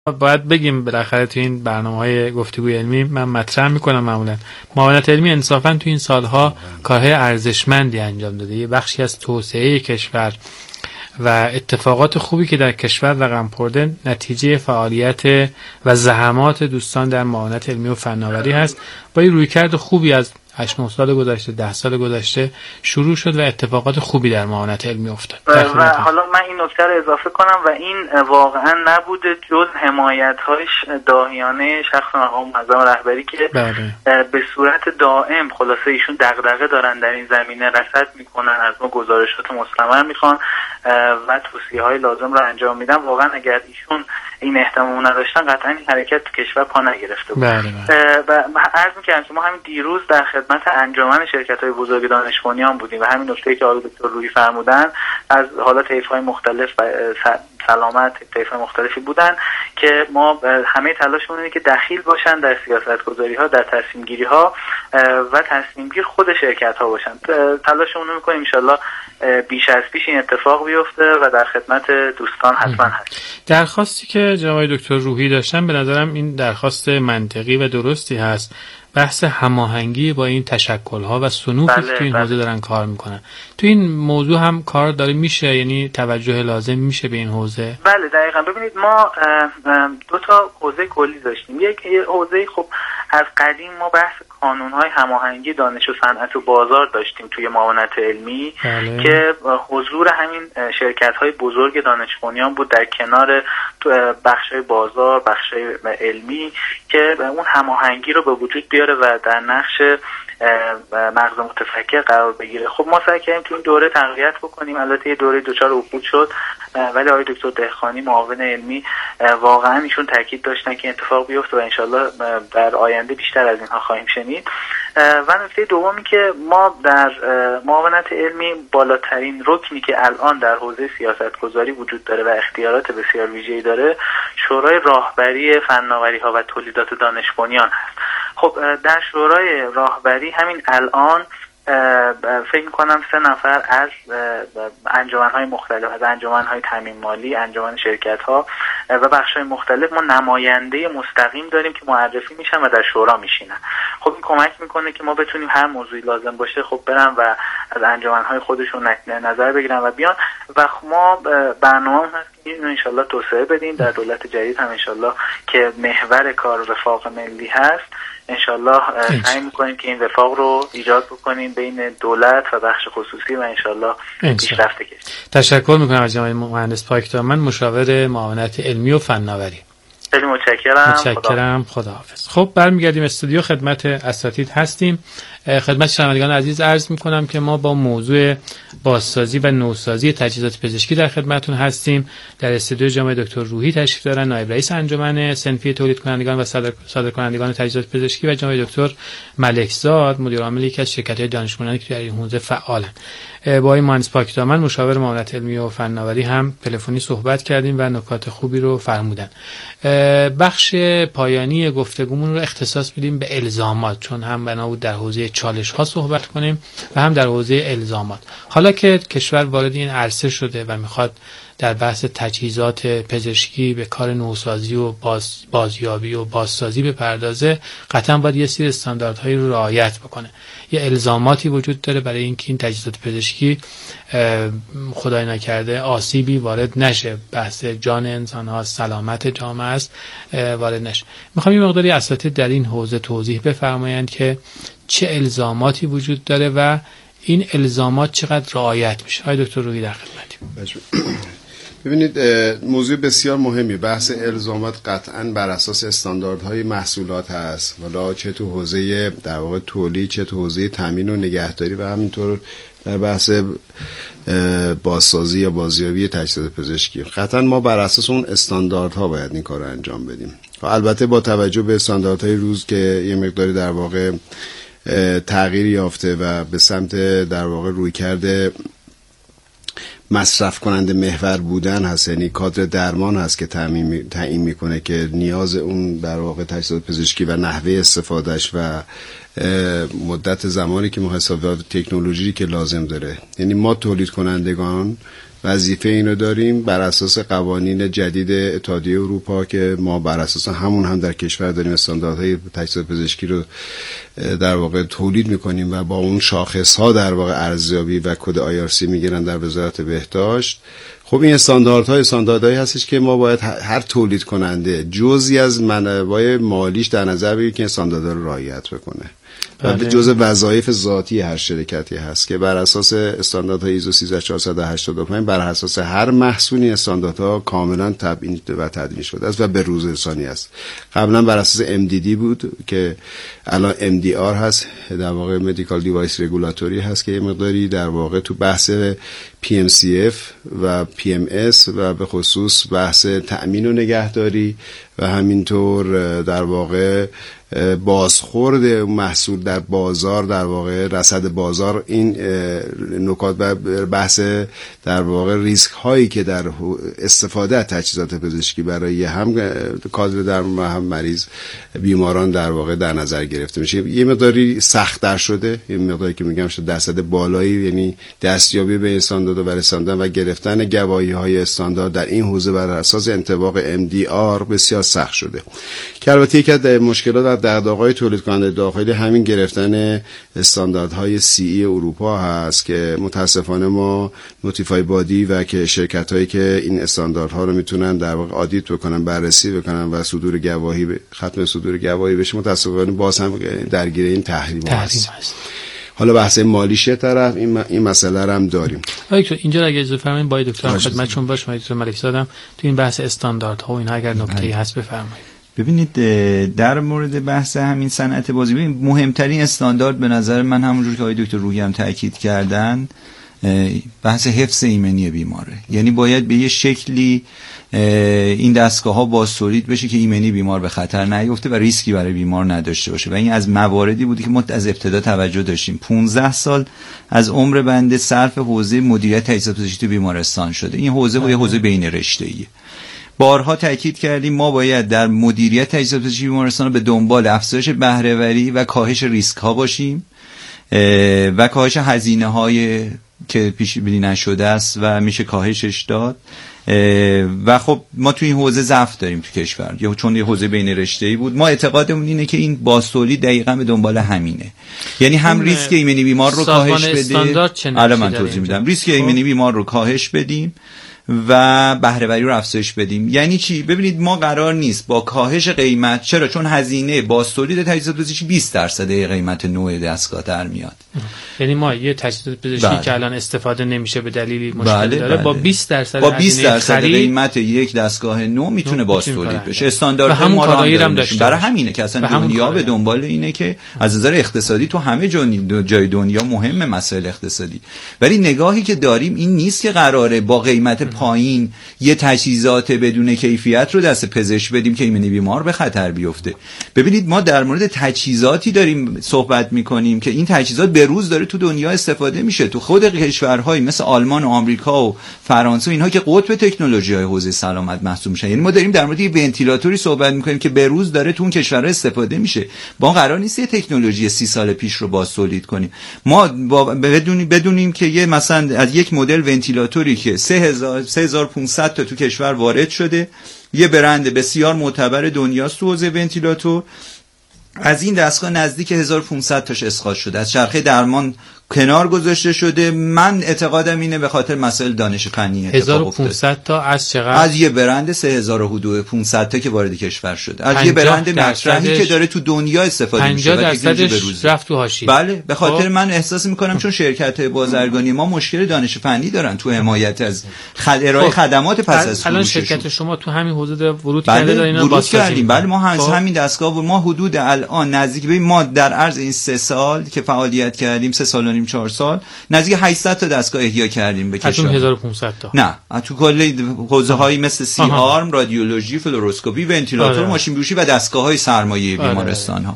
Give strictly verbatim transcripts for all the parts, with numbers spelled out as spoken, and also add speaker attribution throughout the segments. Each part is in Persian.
Speaker 1: باید بگیم بالاخره تو این برنامه‌های گفتگوی علمی من مطرح میکنم معمولا معاونت علمی انصافا تو این سالها کارهای ارزشمندی انجام داده، یه بخشی از توسعه کشور و اتفاقات خوبی که در کشور رقم خورده نتیجه فعالیت و زحمات دوستان در معاونت علمی و فناوری هست. با این رویکرد خوبی از هشت نه سال گذشته ده سال گذشته شروع شد و اتفاقات خوبی در معاونت علمی افتاد.
Speaker 2: و حالا من این نکته رو اضافه کنم و این واقعا نبوده جز حمایت‌های داهیانه شخص مقام معظم رهبری که بله. به صورت دائم خلاصه ایشون دغدغه دارن در این زمینه، رصد میکنن، از ما گزارشات مستمر میخوان و توصیه‌های لازم رو انجام میدن. واقعا اگر ایشون این احتمال نداشتن قطعا این حرکت تو کشور پا نگرفته بود. بله بله. و عرض می‌کردم که ما همین دیروز در خدمت انجمن شرکت‌های بزرگ دانش بنیان بودیم و همین نکته‌ای که آقای دکتر روحی فرمودن از حالا طیف‌های مختلف سلامت طیف‌های مختلفی بودن که ما همه تلاشمون اینه که دخیل باشن در سیاست‌گذاری‌ها، در تصمیم‌گیری‌ها و تصمیم‌گیر خود شرکت‌ها باشن. تلاشمون رو می‌کنیم ان شاءالله بیش از پیش این اتفاق بیفته و در خدمت دوستان حتما هست.
Speaker 1: درخواستی که جناب دکتر روحی داشتن به نظرم این درخواست منطقی و درستی هست. بحث هماهنگی با این تشکل‌ها و صنوفی که تو این حوزه دارن کار میکنن. تو این موضوع هم کار داره میشه، یعنی توجه لازم میشه به این حوزه؟
Speaker 2: بله دقیقاً. ببینید ما دو تا حوزه کلی داشتیم. یک حوزه خب از قدیم ما بحث قانون‌های هماهنگی دانش و صنعت و بازار داشتیم توی معاونت علمی بله. که حضور همین شرکت‌های بزرگ دانش بنیان بود در کنار بخش‌های بازار، بخش‌های علمی که اون هماهنگی رو به وجود بیاره و در نقش مغز متفکر قرار بگیره. خب ما سعی کردیم تو این دوره تقویت بکنیم. البته یه دوره دوچار افول شد ولی آقای دکتر دهقانی معاون علمی واقعا ایشون تاکید داشتن که اتفاق بیفته و انشالله در آینده بیشتر از اینها خواهیم شنید. و نکته دومی که ما در معاونت علمی بالاترین رکنی که الان در حوزه سیاستگذاری وجود داره و اختیارات بسیار ویژه‌ای داره شورای راهبری فناوری‌ها و تولیدات دانش بنیان هست. خب در شورای راهبری همین الان فکر می‌کنم سه نفر از انجمن‌های مختلف، از انجمن‌های تامین مالی، انجمن شرکت‌ها و بخش‌های مختلف ما نماینده مستقیم داریم که معرفی میشن و در شورا میشینن. خب این کمک میکنه که ما بتونیم هر موضوعی لازم باشه خب برن و از انجمن‌های خودشون نظر بگیرن و بیان و ما برنامه هست که اینو انشالله توسعه بدیم در دولت جدید هم انشالله که محور کار رفاق ملی هست. انشالله سعی میکنیم که این وفاق رو ایجاد بکنیم بین دولت و بخش خصوصی و انشالله پیشرفت کنیم.
Speaker 1: تشکر میکنم از جناب مهندس پاکدامن، مشاور معاونت علمی و فناوری.
Speaker 2: خیلی متشکرم.
Speaker 1: متشکرم. خداحافظ. خب برمیگردیم استودیو خدمت اساتید هستیم. خدمت شنوندگان عزیز عرض میکنم که ما با موضوع بازسازی و نوسازی تجهیزات پزشکی در خدمتتون هستیم. در استودیو جناب دکتر روحی تشریف دارن، نایب رئیس انجمن صنفی تولید کنندگان و صادر کنندگان تجهیزات پزشکی و جناب دکتر ملکزاد مدیر عامل یکی از شرکت‌های دانش بنیانی که در این حوزه فعالن. با آقای مهندس پاکدامن مشاور معاونت علمی و فناوری هم تلفنی صحبت کردیم و نکات خوبی رو فرمودن. بخش پایانی گفتگومون رو اختصاص میدیم به الزامات، چون هم بنا بود در حوزه چالش ها صحبت کنیم و هم در حوزه الزامات. حالا که کشور وارد این عرصه شده و میخواد در بحث تجهیزات پزشکی به کار نوسازی و باز بازیابی و بازسازی بپردازه، قطعا باید یه سری استانداردهایی رو رعایت بکنه. یه الزاماتی وجود داره برای اینکه این تجهیزات پزشکی خدای نکرده آسیبی وارد نشه، بحث جان انسان ها، سلامت جامعه است، وارد نشه. میخوام یه مقداری اساتید در این حوزه توضیح بفرمایند که چه الزاماتی وجود داره و این الزامات چقدر رعایت میشه. آقای دکتر روحی در خدمتیم.
Speaker 3: ببینید موضوع بسیار مهمی، بحث الزامات قطعاً بر اساس استانداردهای محصولات هست، ولی چه تو حوزه در واقع تولید، چه تو حوزه تامین و نگهداری و همینطور در بحث بازسازی یا بازیابی تجهیزات پزشکی. قطعاً ما بر اساس اون استانداردها باید این کار رو انجام بدیم. و البته با توجه به استانداردهای روز که یه مقداری در واقع تغییر یافته و به سمت در واقع رویکرد مصرف کننده محور بودن هست، یعنی کادر درمان هست که تعیین میکنه که نیاز اون در واقع تجهیزات پزشکی و نحوه استفادهش و مدت زمانی که محاسبات تکنولوژی که لازم داره. یعنی ما تولید کنندگان وظیفه اینو داریم بر اساس قوانین جدید اتحادیه اروپا که ما بر اساس همون هم در کشور داریم استانداردهای تجهیزات پزشکی رو در واقع تولید میکنیم و با اون شاخص ها در واقع ارزیابی و کد آی آر سی میگیرن در وزارت بهداشت. خب این استانداردهای استانداردهایی هستش که ما باید هر تولید کننده جزئی از منابع مالیش در نظر بگیره که استانداردها رو رعایت بکنه. و جزء وظایف ذاتی هر شرکتی هست که بر اساس استانداردهای ایزو سیزده هزار چهارصد و هشتاد و پنج بر اساس هر محصولی استانداردها کاملا تبیین و تدوین شده است و به روز رسانی است. قبلا بر اساس ام دی دی بود که الان ام دی آر هست، در واقع مدیکال دیوایس رگولاتوری هست که یه مقداری در واقع تو بحث پی ام سی اف و پی ام اس و به خصوص بحث تأمین و نگهداری و همینطور در واقع بازخورد محصول در بازار، در واقع رصد بازار، این نکات و بحث در واقع ریسک هایی که در استفاده از تجهیزات پزشکی برای هم کادر درمان و هم مریض بیماران در واقع در نظر گرفته میشه. یه مقداری سخت‌تر شده، یه مقداری که میگم شده درصد بالایی، یعنی دستیابی به استاندارد و رساندن و گرفتن گواهی های استاندارد در این حوزه بر اساس انطباق ام دی آر بسیار سخت شده که البته یکی از مشکلات و دغدغه‌های تولید کننده داخلی همین گرفتن استانداردهای سی ای اروپا هست که متاسفانه ما نوتیفای بادی و که شرکت‌هایی که این استانداردها رو میتونن در واقع آدیت بکنن، بررسی بکنن و صدور گواهی ب... ختم صدور گواهی بشه، متاسفانه باز هم درگیر این تحریم هست. حالا بحث مالیش طرف این م... این مسئله رو هم داریم.
Speaker 1: دکتر اینجا اگه اجازه فرمایید با دکتر خدمتتون باشم، دکتر ملک زاده، تو این بحث استانداردها و اینها اگر نکته‌ای هست بفرمایید.
Speaker 4: ببینید در مورد بحث همین صنعت بازی، ببینید مهمترین استاندارد به نظر من همونجور که آقای دکتر روحی هم تاکید کردن بحث حفظ ایمنی بیماره. یعنی باید به یه شکلی این دستگاه ها بازتولید بشه که ایمنی بیمار به خطر نیفته و ریسکی برای بیمار نداشته باشه و این از مواردی بودی که ما از ابتدا توجه داشتیم. پانزده سال از عمر بنده صرف حوزه مدیریت تجهیزات پزشکی بیمارستان شده. این حوزه با یه حوزه بین رشته‌ایه. بارها تاکید کردیم ما باید در مدیریت تجهیزات پزشکی بیمارستان به دنبال افزایش بهره‌وری و کاهش ریسک ها باشیم و کاهش هزینه های که پیش بینی نشده است و میشه کاهشش داد. و خب ما توی این حوزه ضعف داریم تو کشور، یا چون یه حوزه بین رشته‌ای بود. ما اعتقادمون اینه که این بازتولید دقیقاً به دنبال همینه، یعنی هم ریسک ایمنی بیمار رو کاهش بدیم. الان من توضیح میدم. ریسک ایمنی بیمار رو کاهش بدیم و بهره‌وری رو افزایش بدیم. یعنی چی؟ ببینید ما قرار نیست با کاهش قیمت، چرا؟ چون هزینه بازتولید تجهیزات پزشکی بیست درصد قیمت نوع دستگاه در میاد.
Speaker 1: یعنی ما یه تجهیزات پزشکی بله. که الان استفاده نمیشه به دلیلی مشکل
Speaker 4: بله
Speaker 1: داره
Speaker 4: بله.
Speaker 1: با بیست درصد
Speaker 4: با بیست درصد قیمت یک دستگاه نو میتونه بازتولید بشه. استاندارد ما رو هم داشته. برای همینه که اصلا دنیا به دنبال اینه که از نظر اقتصادی تو همه جای دنیا مهمه مسائل اقتصادی، ولی نگاهی که داریم این نیست که قراره با قیمت پایین یه تجهیزات بدون کیفیت رو دست پزشک بدیم که ایمنی بیمار به خطر بیفته. ببینید ما در مورد تجهیزاتی داریم صحبت میکنیم که این تجهیزات به روز داره تو دنیا استفاده میشه. تو خود کشورهای مثل آلمان و آمریکا و فرانسه اینها که قطب تکنولوژی های حوزه سلامت محسوب میشن، یعنی ما داریم در مورد یه ونتیلاتوری صحبت میکنیم که به روز داره تو اون کشورها استفاده میشه. ما قرار نیست یه تکنولوژی سی سال پیش رو باز تولید کنیم. ما بدونیم بدونیم که یه مثلا از یک مدل ونتیلاتوری که سه هزار و پانصد تا تو کشور وارد شده، یه برند بسیار معتبر دنیاست تو حوزه ونتیلاتور، از این دستگاه نزدیک هزار و پانصد تاش اسقاط شده، از چرخه درمان کنار گذاشته شده. من اعتقادم اینه به خاطر مسائل دانش فنی
Speaker 1: هزار و پانصد تا از چقدر؟
Speaker 4: از یه برند سه هزار و پانصد تا که وارد کشور شده، از یه برند مطرحی که داره تو دنیا استفاده میشه.
Speaker 1: پنجاه درصدش رفت تو حاشیه.
Speaker 4: بله به خاطر من احساس میکنم چون شرکت‌های بازرگانی ما مشکل دانش فنی دارن تو حمایت از ارائه خدمات پس از
Speaker 1: الان شرکت شما تو همین حوزه ورود
Speaker 4: بله
Speaker 1: کرده اینا
Speaker 4: بازسازی کردیم. بله ما هم همین دستگاه و ما حدود الان نزدیک به ما در عرض این سه سال که فعالیت کردیم، سه سال و نیم چهار سال، نزدیک هشتصد تا دستگاه احیا کردیم به کشور.
Speaker 1: از هزار و پانصد تا؟
Speaker 4: نه، تو کل حوزه‌هایی مثل سی آرم، رادیولوژی، فلوروسکوپی، ونتیلاتور، ماشین بیوشی و دستگاه‌های سرمایه بیمارستان‌ها.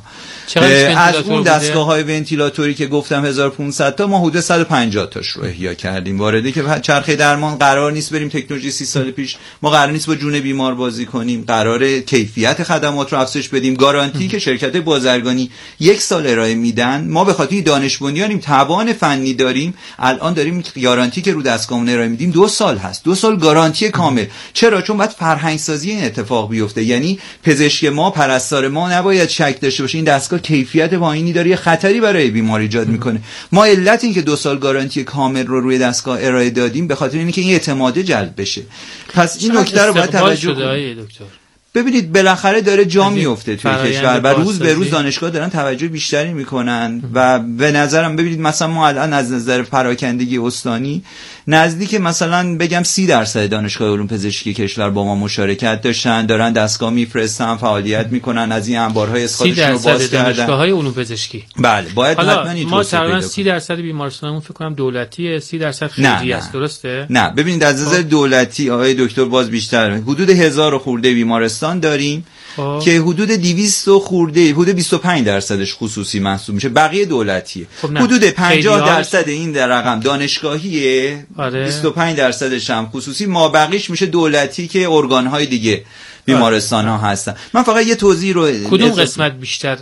Speaker 4: از اون دستگاه‌های ونتیلاتوری که گفتم هزار و پانصد تا، ما حدود صد و پنجاه تاش رو احیا کردیم. وارده که چرخه درمان قرار نیست بریم تکنولوژی سی سال پیش، ما قرار نیست با جون بیمار بازی کنیم، قراره کیفیت خدمات رو افزایش بدیم. گارانتی که شرکت بازرگانی یک سال ارائه میدن، ما به خاطر دانش بنیانیم توان توان فنی داریم. الان داریم گارانتی که رو دستگاهمون ارائه میدیم دو سال هست، دو سال گارانتی کامل. چرا؟ چون باید فرهنگ سازی این اتفاق بیفته. یعنی پزشک ما، پرستار ما نباید شک داشته باشه این دستگاه کیفیت پایینی داره، یه خطری برای بیمار ایجاد میکنه. ما علت این که دو سال گارانتی کامل رو روی دستگاه ارائه دادیم به خاطر اینکه این اعتماد جلب بشه. پس این نکته رو باید توجه کنید. ببینید بالاخره داره جا میفته توی کشور و روز به روز دانشگاه دارن توجه بیشتری میکنن و به نظرم ببینید مثلا ما الان از نظر پراکندگی استانی نزدیک مثلا بگم سی درصد دانشگاه علوم پزشکی کشور با ما مشارکت داشتن، دارن دستگاه میفرستن، فعالیت میکنن، از این انبارهای اسخاتشون رو باز کردن.
Speaker 1: دانشگاه‌های علوم پزشکی
Speaker 4: بله باید حتما این
Speaker 1: ما تقریبا سی درصد بیمارستانمون فکر کنم دولتیه، سی درصد خیریه است. درسته؟
Speaker 4: نه ببینید از نظر دولتی آقای دکتر باز بیشتر، حدود هزار خورده بیمارستان داریم آه. که حدود دویست خورده، حدود بیست و پنج درصدش خصوصی محسوب میشه، بقیه دولتیه. خب حدود پنجاه درصد این در رقم دانشگاهیه، آره. بیست و پنج درصدش هم خصوصی، ما بقیش میشه دولتی که ارگان‌های دیگه بیمارستان ها هستن. من فقط یه توضیح رو
Speaker 1: کدوم قسمت بیشتر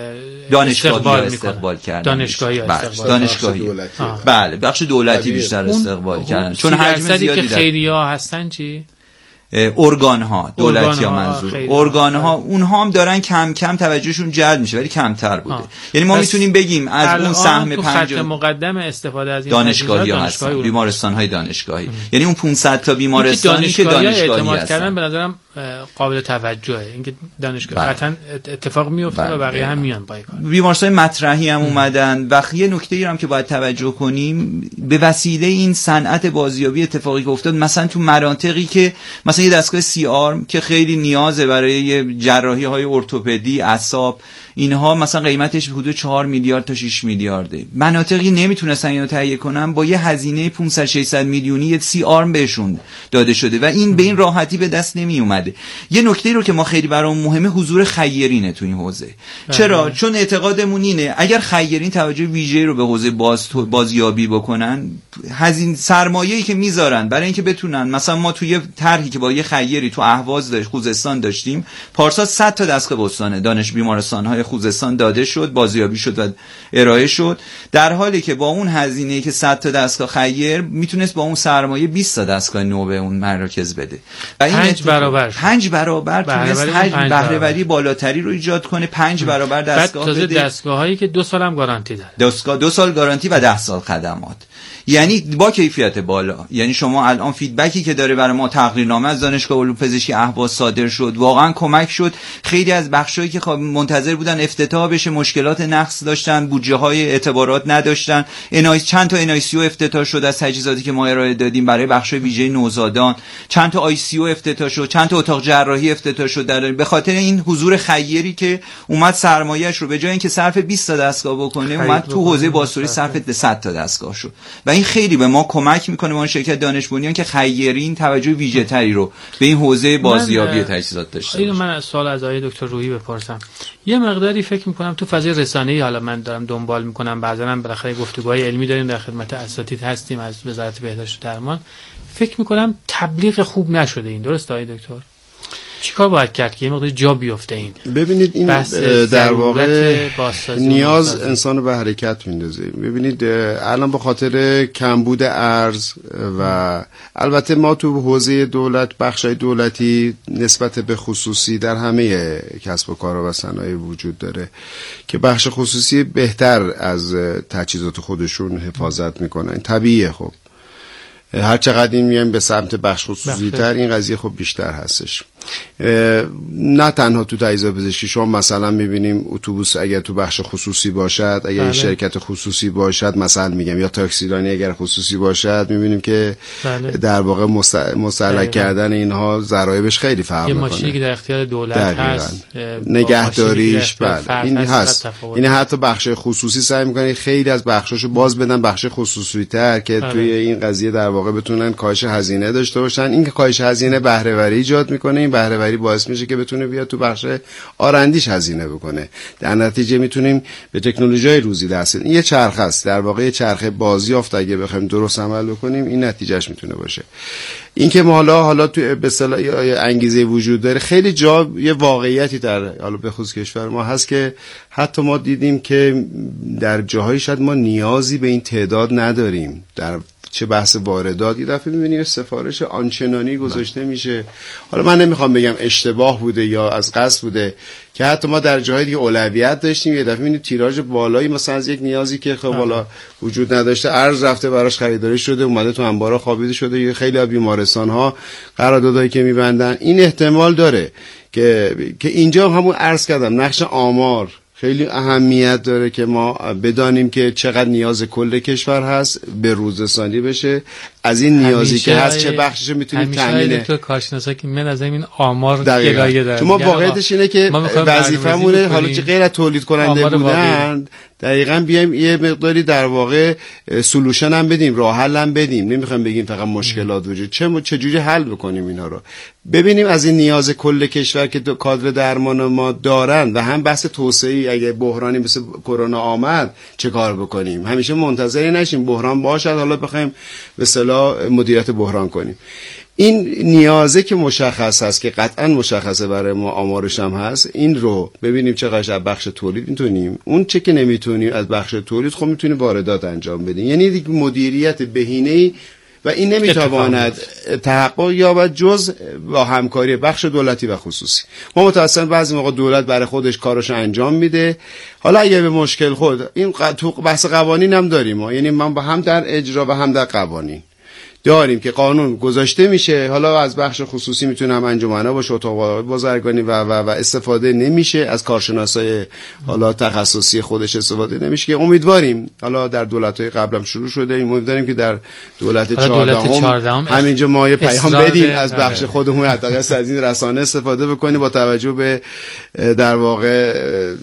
Speaker 4: دانشگاهی استقبال کردن؟
Speaker 1: دانشگاهی
Speaker 4: استقبال دانشگاهی بله بخش دولتی بیشتر استقبال کردن چون حجم زیادی
Speaker 1: که خیریه هستن. چی؟
Speaker 4: ارگان ها دولتی ها منظور ارگان ها اونها هم دارن کم کم توجهشون جلب میشه ولی کمتر بوده. یعنی ما میتونیم بگیم از اون سهم
Speaker 1: پنج مقدم استفاده از این
Speaker 4: دانشگاهی ها هستن، بیمارستان های دانشگاهی. یعنی اون پانصد تا بیمارستانی که دانشگاهی
Speaker 1: اعتماد کردن به نظرم قابل توجهه. اینکه دانشگاه قطعا اتفاق میفته و بقیه هم میان پای کار.
Speaker 4: بیمارستان مطرحی هم اومدن و یه نکته‌ای هم که باید توجه کنیم به وسیله این صنعت بازیابی اتفاقی که افتاد مثلا تو مناطقی که مثلا یه دستگاه سی آرم که خیلی نیازه برای جراحی های ارتوپدی، اعصاب، اینها مثلا قیمتش حدود چهار میلیارد تا شش میلیارده. مناطقی نمیتونستن اینو تهیه کنن، با یه هزینه پانصد ششصد میلیونی یه سی آرم بهشون داده شده و این به این راحتی به دست نمی اومده. یه نکته رو که ما خیلی برامون مهمه حضور خیرینه تو این حوزه. چرا؟ چون اعتقادمون اینه اگر خیرین توجه ویژه‌ای رو به حوزه باز بازیابی بکنن، هزینه سرمایه‌ای که میذارن برای اینکه بتونن، مثلا ما توی طرحی که با یه خیری تو اهواز داشت خوزستان داشتیم، پارسال صد تا دستگاه استان دانش بیمارستان‌های خوزستان داده شد، بازیابی شد و ارائه شد، در حالی که با اون هزینه‌ای که صد تا دستگاه خیر میتونست با اون سرمایه بیست تا دستگاه نو به اون مراکز بده و این
Speaker 1: پنج برابر
Speaker 4: پنج برابر تونست حجم بهره‌وری بالاتری رو ایجاد کنه. پنج برابر دستگاه بده.
Speaker 1: دستگاه‌هایی که دو سال هم گارانتی داره.
Speaker 4: دستگاه دو سال گارانتی و ده سال خدمات. یعنی با کیفیت بالا. یعنی شما الان فیدبکی که داره برای ما تقریرنامه از دانشگاه علوم پزشکی اهواز صادر شد، واقعا کمک شد. خیلی از بخشایی که منتظر بودن افتتاح بشه مشکلات نقص داشتن، بودجه‌های اعتبارات نداشتن. انایس چند تا انایسیو افتتاح شد از تجهیزاتی که ما ارائه دادیم برای بخش ویژه نوزادان، چند تا آی سی او افتتاح شد، چند تا اتاق جراحی افتتاح شد. در به خاطر این حضور خیری که اومد سرمایه‌اش رو به جای اینکه صرف بیست تا دستگاه بکنه اومد تو حوزه بازسازی صرف صد تا دستگاه شد و این خیلی به ما کمک میکنه. ما شرکت دانش بنیان که خیرین توجه ویژه تری رو به این حوزه بازیابی تجهیزات داشته.
Speaker 1: اینو من از سوال از آقای دکتر روحی بپرسم. یه مقداری فکر میکنم تو فضای رسانه‌ای حالا من دارم دنبال میکنم، بعضا هم بالاخره گفتگوهای علمی داریم، در خدمت اساتید هستیم از وزارت بهداشت و درمان، فکر میکنم تبلیغ خوب نشده این. درست آقای دکتر؟ چیکار باید کرد که یه مقدار جا بیفته این؟
Speaker 3: ببینید این در واقع نیاز انسان به حرکت میندازه. ببینید الان به خاطر کمبود ارز و البته ما تو حوزه دولت بخشای دولتی نسبت به خصوصی در همه کسب و کار و صنایع وجود داره که بخش خصوصی بهتر از تجهیزات خودشون حفاظت میکنن. طبیعیه. خب هر چقدر این میایم به سمت بخش خصوصی تر این قضیه خب بیشتر هستش. نه تنها تو تجهیزات پزشکی، شما مثلا میبینیم اتوبوس اگر تو بخش خصوصی باشد، اگر بله. شرکت خصوصی باشد، مثلا میگم یا تاکسیرانی اگر خصوصی باشد، میبینیم که بله. در واقع مسلک کردن اینها ضرایبش خیلی فرق میکنه.
Speaker 1: یه ماشینی که در اختیار دولت هست،
Speaker 3: نگهداریش بله این هست. این حتی بخش خصوصی سعی میکنه خیلی از بخشاشو باز بدن بخش خصوصی تر که بله. توی این قضیه در واقع بتونن کاهش هزینه داشته باشن. این که کاهش هزینه بهره وری ایجاد میکنه، این بهره وری باعث میشه که بتونه بیاد تو بخش آرندیش هزینه بکنه. در نتیجه میتونیم به تکنولوژی روزی دست بدیم. این یه چرخه است، در واقع یه چرخه بازیافت اگه بخوایم درست عمل بکنیم این نتیجهش میتونه باشه. این که ما حالا حالا تو به اصطلاح انگیزه وجود داره، خیلی جا یه واقعیتی در حالا به خصوص کشور ما هست که حتی ما دیدیم که در جاهای شاید ما نیازی به این تعداد نداریم. در چه بحث واردات یه دفعه می‌بینیم سفارش آنچنانی گذاشته میشه، حالا من نمیخوام بگم اشتباه بوده یا از قصد بوده، که حتی ما در جاهای دیگه اولویت داشتیم یه دفعه می‌بینیم تیراژ بالایی مثلا از یک نیازی که خب بالا وجود نداشته ارز رفته براش خریداری شده، اومده تو انبارا خوابیده شده. یه خیلی از بیمارستان‌ها قراردادایی که می‌بندن این احتمال داره که که اینجا همون عرض کردم نقش آمار خیلی اهمیت داره که ما بدانیم که چقدر نیاز کل کشور هست به روزرسانی بشه، از این نیازی که هست چه بخشش میتونیم تامین.
Speaker 1: همیشه کارشناسا که من از این آمار گلایه دارم،
Speaker 3: چون ما واقعیتش اینه که وظیفه‌مونه حالا که غیر از تولید کننده بودن دقیقاً بیایم یه مقداری در واقع سولوشن هم بدیم، راه حل هم بدیم. نمیخوام بگیم فقط مشکلات وجود چه چه جوری حل بکنیم اینا رو، ببینیم از این نیاز کل کشور که کادر درمان ما دارن و هم بحث توسعه اگه بحرانی مثل کرونا آمد چه کار بکنیم. همیشه منتظر نشیم بحران باشد حالا بخوایم به اصطلاح مدیریت بحران کنیم. این نیازه که مشخص هست که قطعا مشخصه برای ما آمارش هم هست، این رو ببینیم چقدر از بخش تولید میتونیم، اون چه که نمیتونیم از بخش تولید خب میتونیم واردات انجام بدیم. یعنی دیگه مدیریت بهینه‌ای و این نمیتواند تحقق یابد جز با همکاری بخش دولتی و خصوصی. ما متأسفانه بعضی موقع دولت برای خودش کارش انجام میده، حالا اگه به مشکل خود این تو بحث قوانین هم داریم ما، یعنی من با هم در اجرا و هم در قوانین داریم که قانون گذاشته میشه، حالا از بخش خصوصی میتونه هم انجمن‌ها باشه، اتاق بازرگانی و و و استفاده نمیشه از کارشناسای حالا تخصصی خودش استفاده نمیشه، که امیدواریم حالا در دولت‌های قبلم شروع شده، امیدواریم که در دولت چهاردهم همینجا ما یه پیام بدیم از بخش خودمون حتی از این رسانه استفاده بکنیم با توجه به در واقع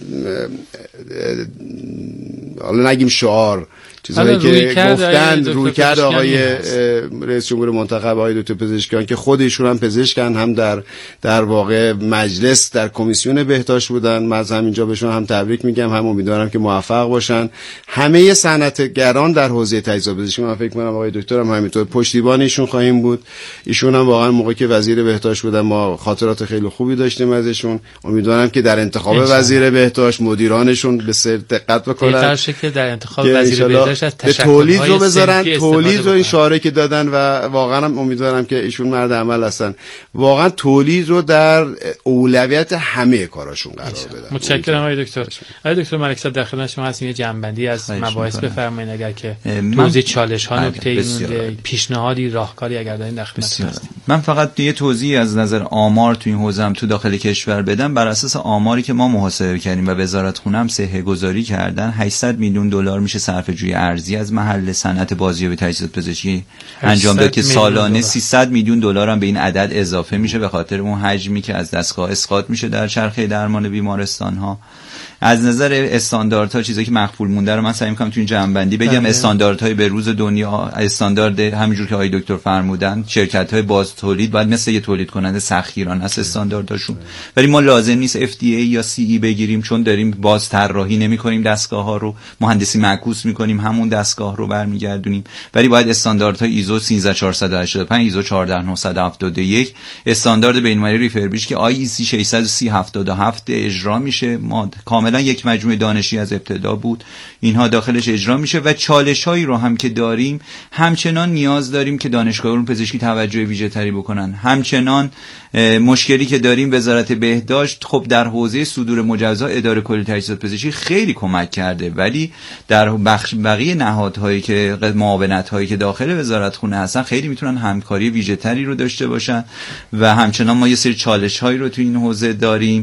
Speaker 3: حالا نگیم شعار چیزایی که گفتن روی کرد آقای رئیس جمهور منتخب آقای دکتر پزشکیان که خودشون هم پزشکن، هم در در واقع مجلس در کمیسیون بهداشت بودن. من از همینجا بهشون هم تبریک میگم، هم امیدوارم که موفق باشن. همه صنعتگران در حوزه تجهیزات پزشکی من فکر کنم آقای دکتر هم همینطور پشتیبان ایشون خواهیم بود. ایشون هم واقعا موقعی که وزیر بهداشت بودن ما خاطرات خیلی خوبی داشتیم ازشون. امیدوارم که در انتخاب وزیر بهداشت مدیرانشون به سر دقت بکنن،
Speaker 1: بهتر شه که در انتخاب وزیر بهداشت
Speaker 3: به تولید رو بذارن، تولید رو اشاره که دادن و واقعا هم امیدوارم که ایشون مرد عمل هستن، واقعا تولید رو در اولویت همه کاراشون قرار بدن.
Speaker 1: متشکرم آقای دکتر. آقای دکتر ملکزاده در خدمت شما هستیم، یه جنبندی از مباحث بفرمایید اگر که توضیح چالش ها نکته پیشنهادی راهکاری اگر دارین در خدمتتون هستیم.
Speaker 4: من فقط یه توضیحی از نظر آمار تو این حوزه هم تو داخل کشور بدم. بر اساس آماری که ما محاسبه کردیم و وزارت خونه هم صحه گذاری کردن، هشتصد میلیون دلار میشه صرفه‌جویی ارزی از محل صنعت بازیابی تجهیزات پزشکی انجام داد که سالانه سیصد میلیون دلار هم به این عدد اضافه میشه به خاطر اون حجمی که از دستگاه اسقاط میشه در چرخه درمان بیمارستان ها. از نظر استانداردها چیزایی که مخفول مونده رو من سعی می‌کنم تو این جمع‌بندی بگم. استانداردهای به روز دنیا، استاندارد همینجور که آقای دکتر فرمودن، شرکت‌های باز تولید باید مثل یه تولید کننده سختگیرانه است استاندارداشون، ولی ما لازم نیست اف دی ای یا سی ای بگیریم چون داریم باز طراحی نمی‌کنیم دستگاه‌ها رو، مهندسی معکوس می‌کنیم همون دستگاه رو برمیگردونیم، ولی باید استانداردهای ایزو سیزده هزار چهارصد و هشتاد و پنج، ایزو چهارده هزار نهصد و هفتاد و یک، استاندارد بین‌المللی ریفربیش که آی ای سی ششصد و سی هفتاد و هفت اجرا میشه. ما کاملا یک مجموعه دانشی از ابتدا بود، اینها داخلش اجرا میشه و چالش‌هایی رو هم که داریم همچنان نیاز داریم که دانشگاه علوم پزشکی توجه ویژه‌تری بکنن. همچنان مشکلی که داریم وزارت بهداشت خب در حوزه صدور مجوزها اداره کل تجهیزات پزشکی خیلی کمک کرده، ولی در بخش بقیه نهادهایی که معاونت‌هایی که داخل وزارت خونه هستن خیلی میتونن همکاری ویژه‌تری رو داشته باشن و همچنان ما یه سری چالش‌هایی رو تو این حوزه داریم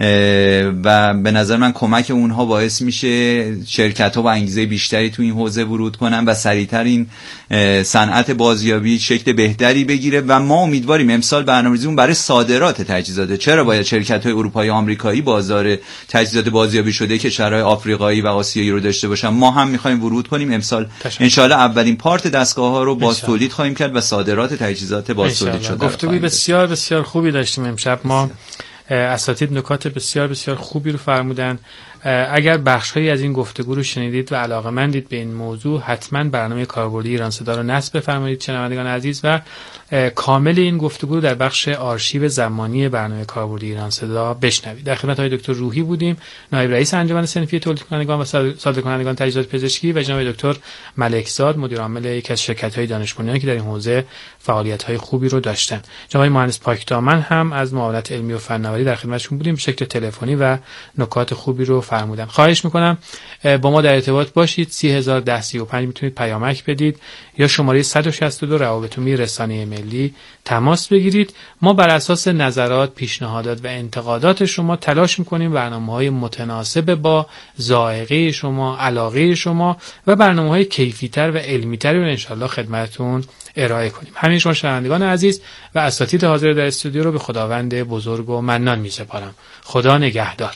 Speaker 4: و به نظر من کمک اونها باعث میشه شرکت‌ها با انگیزه بیشتری تو این حوزه ورود کنن و سریعتر این صنعت بازیابی شکل بهتری بگیره و ما امیدواریم امسال برنامه‌ریزیمون برای صادرات تجهیزات. چرا باید شرکت‌های اروپایی و آمریکایی بازار تجهیزات بازیابی شده که کشورهای آفریقایی و آسیایی رو داشته باشن؟ ما هم می‌خوایم ورود کنیم امسال ان شاءالله اولین پارت دستگاه‌ها رو باز تولید خواهیم کرد و صادرات تجهیزات باز تولید شده.
Speaker 1: گفتگوی بسیار بسیار خوبی داشتیم امشب. ما اساتید نکات بسیار بسیار خوبی رو فرمودن. اگر بخش‌هایی از این گفتگو رو شنیدید و علاقه‌مندید به این موضوع، حتما برنامه کاربردی ایران صدا رو نصب بفرمایید شنوندگان عزیز، و کامل این گفتگو رو در بخش آرشیو زمانی برنامه کاربردی ایران صدا بشنوید. در خدمت های دکتر روحی بودیم، نایب رئیس انجمن صنفی تولید کنندگان و صادر کنندگان تجهیزات پزشکی، و جناب دکتر ملکزاد، مدیر عامل یکی از شرکت‌های دانش بنیانی که در این حوزه فعالیت‌های خوبی رو داشتن. جناب مهندس پاکدامن هم از معاونت علمی و فناوری در خدمتشون بودیم به شکل تلفنی و نکات خوبی رو فرمودن. خواهش میکنم با ما در ارتباط باشید. سی هزار و ده سی و پنج میتونید پیامک بدید یا شماره صد و شصت و دو روابط عمومی رسانه ملی تماس بگیرید. ما بر اساس نظرات، پیشنهادات و انتقادات شما تلاش میکنیم برنامه‌های متناسب با ذائقه شما، علاقه شما و برنامه‌های کیفی‌تر و علمی‌تری رو انشالله خدمتتون ارائه کنیم. همین شما شنوندگان عزیز و اساتید حاضر در استودیو رو به خداوند بزرگ و منان می‌سپارم. خدا نگهدار.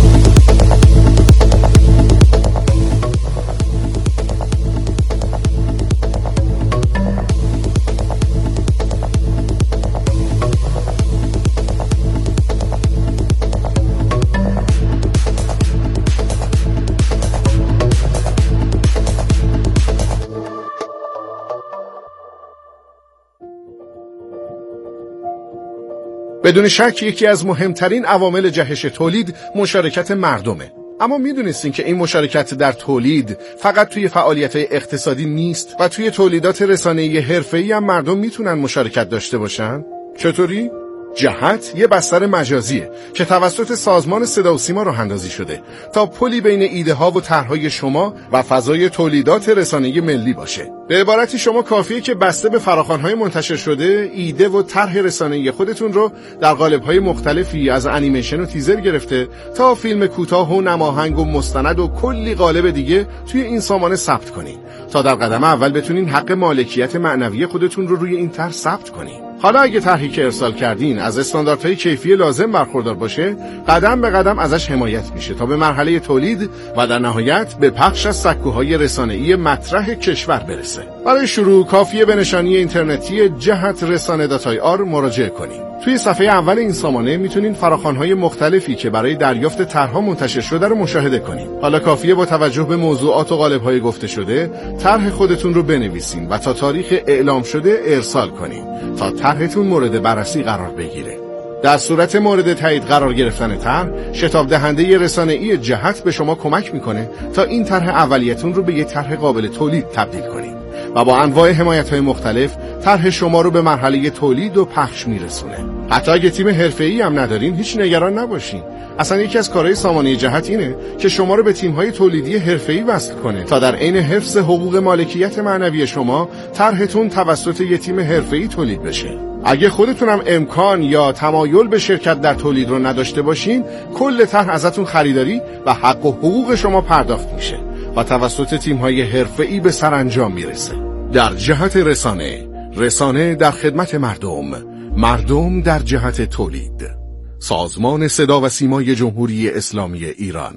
Speaker 5: بدون شک یکی از مهمترین عوامل جهش تولید مشارکت مردمه. اما میدونستین که این مشارکت در تولید فقط توی فعالیت‌های اقتصادی نیست و توی تولیدات رسانه‌ای حرفه‌ای هم مردم میتونن مشارکت داشته باشن؟ چطوری؟ جهت یه بستر مجازیه که توسط سازمان صدا و سیما راه اندازی شده تا پلی بین ایده ها و طرحهای شما و فضای تولیدات رسانه‌ای ملی باشه. به عبارتی شما کافیه که بسته به فراخوان‌های منتشر شده ایده و طرح رسانه‌ای خودتون رو در قالب‌های مختلفی از انیمیشن و تیزر گرفته تا فیلم کوتاه و نماهنگ و مستند و کلی قالب دیگه توی این سامانه ثبت کنین تا در قدم اول بتونین حق مالکیت معنوی خودتون رو روی این طرح ثبت کنین. حالا اگه طرحی که ارسال کردین از استانداردهای کیفی لازم برخوردار باشه، قدم به قدم ازش حمایت میشه تا به مرحله تولید و در نهایت به پخش از سکوهای رسانه‌ای مطرح کشور برسه. برای شروع کافیه به نشانی اینترنتی جهت رسانه دات آر مراجعه کنید. توی صفحه اول این سامانه میتونین فراخوان‌های مختلفی که برای دریافت طرح‌ها منتشر شده رو مشاهده کنید. حالا کافیه با توجه به موضوعات و قالب‌های گفته شده، طرح خودتون رو بنویسین و تا تاریخ اعلام شده ارسال کنین تا طرحتون مورد بررسی قرار بگیره. در صورت مورد تایید قرار گرفتن طرح، شتاب دهنده رسانه‌ای جهت به شما کمک میکنه تا این طرح اولیتون رو به یک طرح قابل تولید تبدیل کنید و با انواع حمایت‌های مختلف طرح شما رو به مرحله تولید و پخش میرسونه. حتی اگه تیم حرفه‌ای هم ندارین هیچ نگران نباشین. اصلا یکی از کارهای سامانه جهت اینه که شما رو به تیم‌های تولیدی حرفه‌ای وصل کنه تا در عین حفظ حقوق مالکیت معنوی شما طرحتون توسط یک تیم حرفه‌ای تولید بشه. اگه خودتونم امکان یا تمایل به شرکت در تولید رو نداشته باشین، کل طرح ازتون خریداری و حق و حقوق شما پرداخت میشه و توسط تیم‌های حرفه‌ای به سرانجام میرسه. در جهت رسانه، رسانه در خدمت مردم، مردم در جهت تولید. سازمان صدا و سیمای جمهوری اسلامی ایران.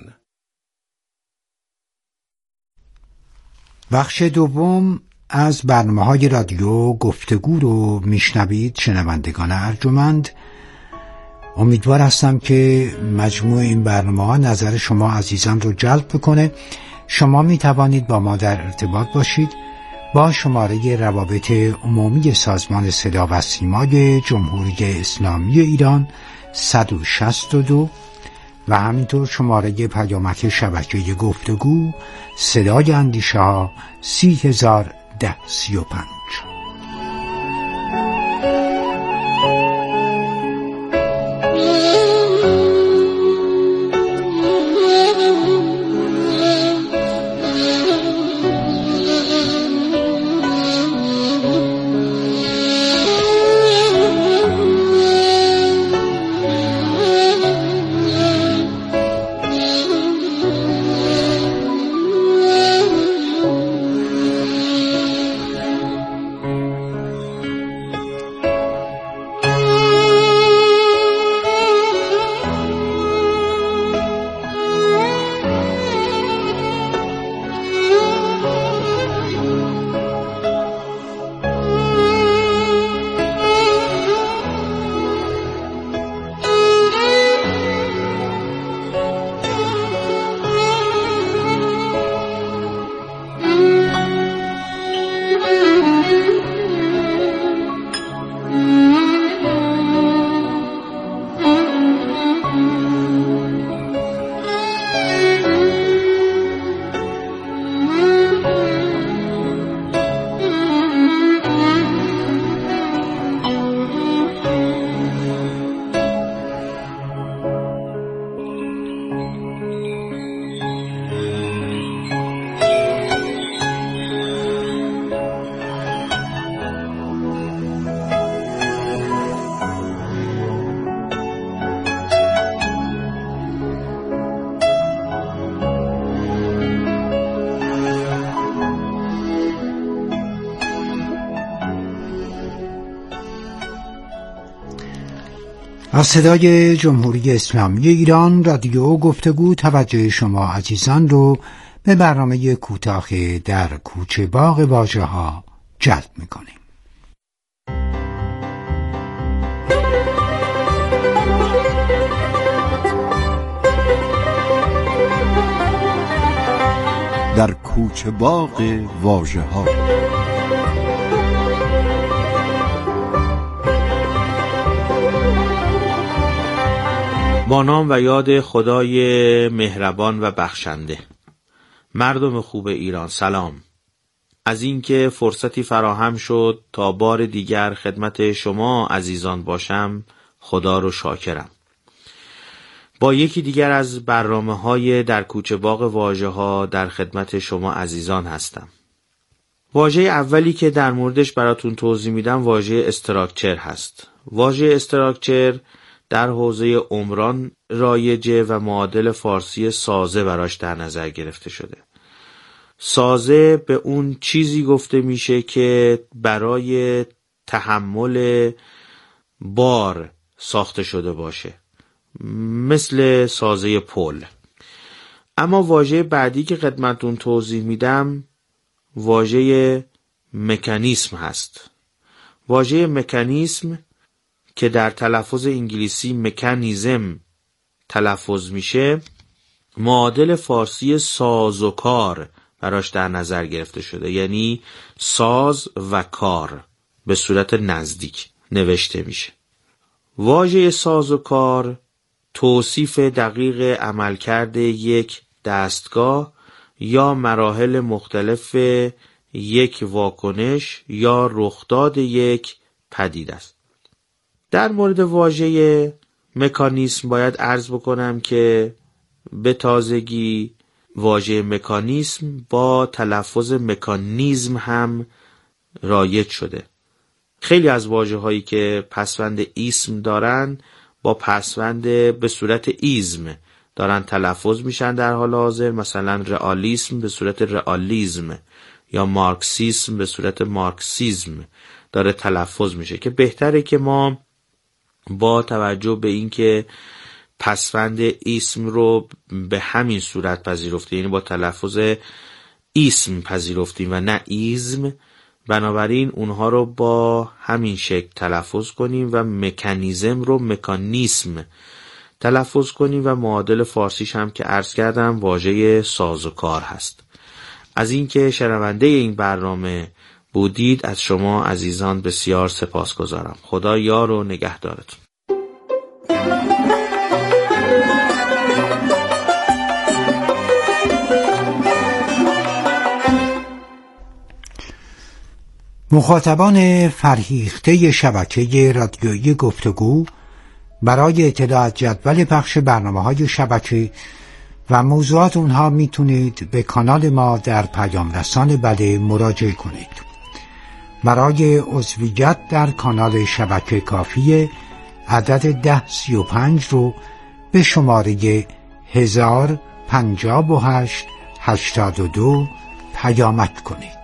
Speaker 6: بخش دوم از برنامه‌های رادیو گفتگو رو میشنوید شنوندگان ارجمند. امیدوار هستم که مجموع این برنامه‌ها نظر شما عزیزان رو جلب بکنه. شما می توانید با ما در ارتباط باشید با شماره روابط عمومی سازمان صدا و سیمای جمهوری اسلامی ایران صد و شصت و دو و همینطور شماره پیامک شبکه گفتگو صدای اندیشه ها سی هزار ده سی و پنج. از صدای جمهوری اسلامی ایران رادیو گفتگو توجه شما عزیزان رو به برنامه کوتاه در کوچه باغ واژه‌ها جلب می‌کنیم.
Speaker 7: در کوچه باغ واژه‌ها.
Speaker 8: با نام و یاد خدای مهربان و بخشنده. مردم خوب ایران سلام. از اینکه فرصتی فراهم شد تا بار دیگر خدمت شما عزیزان باشم خدا رو شاکرم. با یکی دیگر از برنامه‌های در کوچه باغ واژه‌ها در خدمت شما عزیزان هستم. واژه اولی که در موردش براتون توضیح میدم واژه استراکچر هست. واژه استراکچر در حوزه عمران رایجه و معادل فارسی سازه براش در نظر گرفته شده. سازه به اون چیزی گفته میشه که برای تحمل بار ساخته شده باشه، مثل سازه پل. اما واژه بعدی که خدمتتون توضیح میدم واژه مکانیسم هست. واژه مکانیسم که در تلفظ انگلیسی مکانیزم تلفظ میشه، معادل فارسی سازوکار براش در نظر گرفته شده، یعنی ساز و کار به صورت نزدیک نوشته میشه. واژه سازوکار توصیف دقیق عملکرد یک دستگاه یا مراحل مختلف یک واکنش یا رخداد یک پدیده است. در مورد واژه مکانیسم باید عرض بکنم که به تازگی واژه مکانیسم با تلفظ مکانیزم هم رایج شده. خیلی از واژه‌هایی که پسوند ایسم دارن با پسوند به صورت ایزم دارن تلفظ میشن در حال حاضر، مثلا رئالیسم به صورت رئالیزم یا مارکسیسم به صورت مارکسیزم داره تلفظ میشه، که بهتره که ما با توجه به اینکه پسوند اسم رو به همین صورت پذیرفتیم، یعنی با تلفظ اسم پذیرفتیم و نه ایزم، بنابراین اونها رو با همین شکل تلفظ کنیم و مکانیزم رو مکانیسم تلفظ کنیم و معادل فارسیش هم که عرض کردم واژه سازوکار هست. از اینکه شنونده این برنامه بودید از شما عزیزان بسیار سپاسگزارم. خدا یار و نگهدارتون.
Speaker 6: مخاطبان فرهیخته شبکه رادیویی گفتگو برای اطلاع از جدول پخش برنامه‌های شبکه و موضوعات اونها میتونید به کانال ما در پیام رسان بله مراجعه کنید. برای عضویت در کانال شبکه کافی عدد ده سی و پنج رو به شماره هزار پنجاه و هشت هشتاد و دو پیامک کنید.